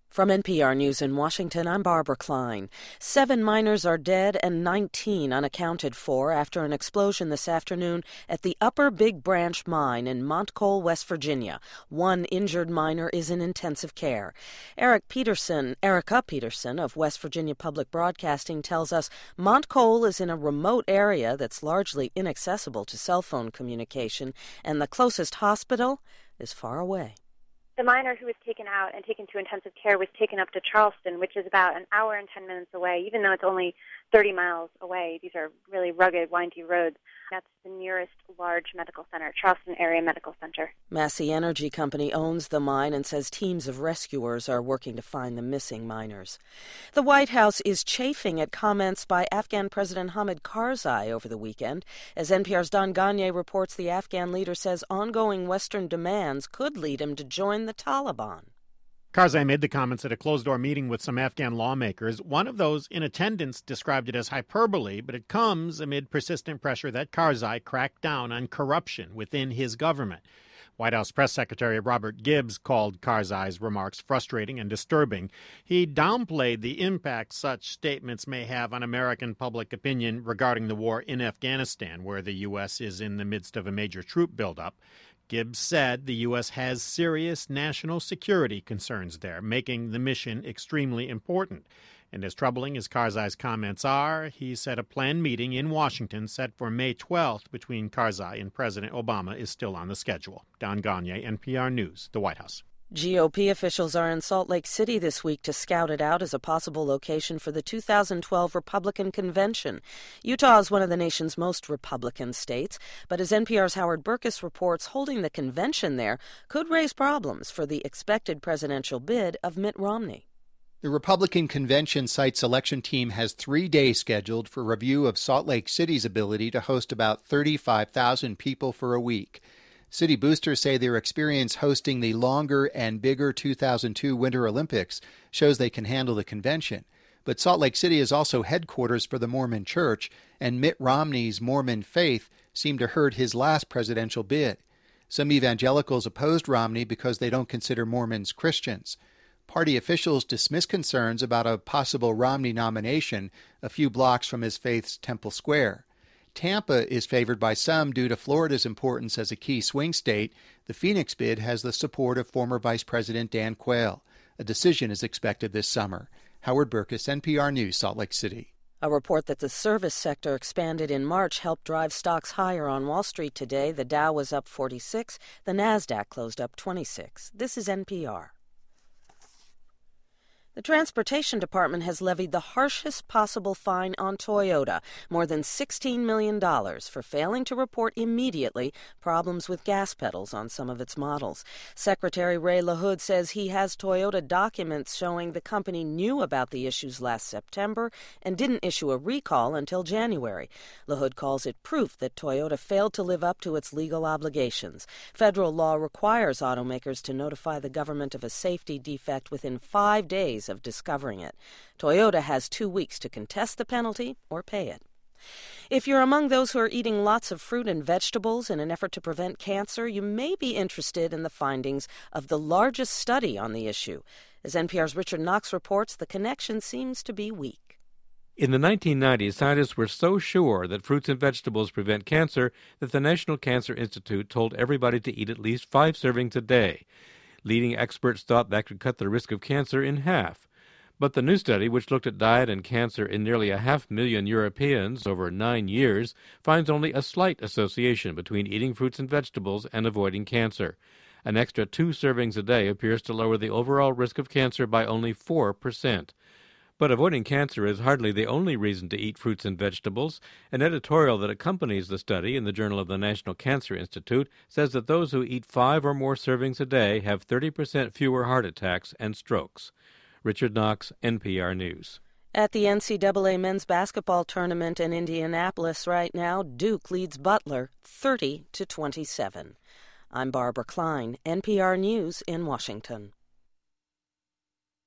From NPR News in Washington, I'm Barbara Klein. 7 miners are dead and 19 unaccounted for after an explosion this afternoon at the Upper Big Branch mine in Montcole, West Virginia. 1 injured miner is in intensive care. Erica Peterson of West Virginia Public Broadcasting tells us Montcole is in a remote area that's largely inaccessible to cell phone communication, and the closest hospital is far away. The miner who was taken out and taken to intensive care was taken up to Charleston, which is about an hour and 10 minutes away, even though it's only 30 miles away. These are really rugged, windy roads. That's the nearest large medical center, Charleston Area Medical Center. Massey Energy Company owns the mine and says teams of rescuers are working to find the missing miners. The White House is chafing at comments by Afghan President Hamid Karzai over the weekend. As NPR's Don Gonyea reports, the Afghan leader says ongoing Western demands could lead him to join the Taliban. Karzai made the comments at a closed-door meeting with some Afghan lawmakers. One of those in attendance described it as hyperbole, but it comes amid persistent pressure that Karzai crack down on corruption within his government. White House Press Secretary Robert Gibbs called Karzai's remarks frustrating and disturbing. He downplayed the impact such statements may have on American public opinion regarding the war in Afghanistan, where the U.S. is in the midst of a major troop buildup. Gibbs said the U.S. has serious national security concerns there, making the mission extremely important. And as troubling as Karzai's comments are, he said a planned meeting in Washington set for May 12th between Karzai and President Obama is still on the schedule. Don Gonyea, NPR News, the White House. GOP officials are in Salt Lake City this week to scout it out as a possible location for the 2012 Republican convention. Utah is one of the nation's most Republican states, but as NPR's Howard Burkus reports, holding the convention there could raise problems for the expected presidential bid of Mitt Romney. The Republican convention site's election team has 3 days scheduled for review of Salt Lake City's ability to host about 35,000 people for a week. City boosters say their experience hosting the longer and bigger 2002 Winter Olympics shows they can handle the convention. But Salt Lake City is also headquarters for the Mormon Church, and Mitt Romney's Mormon faith seemed to hurt his last presidential bid. Some evangelicals opposed Romney because they don't consider Mormons Christians. Party officials dismissed concerns about a possible Romney nomination a few blocks from his faith's Temple Square. Tampa is favored by some due to Florida's importance as a key swing state. The Phoenix bid has the support of former Vice President Dan Quayle. A decision is expected this summer. Howard Burkus, NPR News, Salt Lake City. A report that the service sector expanded in March helped drive stocks higher on Wall Street today. The Dow was up 46. The Nasdaq closed up 26. This is NPR. The Transportation Department has levied the harshest possible fine on Toyota, more than $16 million, for failing to report immediately problems with gas pedals on some of its models. Secretary Ray LaHood says he has Toyota documents showing the company knew about the issues last September and didn't issue a recall until January. LaHood calls it proof that Toyota failed to live up to its legal obligations. Federal law requires automakers to notify the government of a safety defect within 5 days of discovering it. Toyota has 2 weeks to contest the penalty or pay it. If you're among those who are eating lots of fruit and vegetables in an effort to prevent cancer, you may be interested in the findings of the largest study on the issue. As NPR's Richard Knox reports, the connection seems to be weak. In the 1990s, scientists were so sure that fruits and vegetables prevent cancer that the National Cancer Institute told everybody to eat at least 5 servings a day. Leading experts thought that could cut the risk of cancer in half. But the new study, which looked at diet and cancer in nearly 500,000 Europeans over 9 years, finds only a slight association between eating fruits and vegetables and avoiding cancer. An extra 2 servings a day appears to lower the overall risk of cancer by only 4%. But avoiding cancer is hardly the only reason to eat fruits and vegetables. An editorial that accompanies the study in the Journal of the National Cancer Institute says that those who eat 5 or more servings a day have 30% fewer heart attacks and strokes. Richard Knox, NPR News. At the NCAA men's basketball tournament in Indianapolis right now, Duke leads Butler 30-27. I'm Barbara Klein, NPR News in Washington.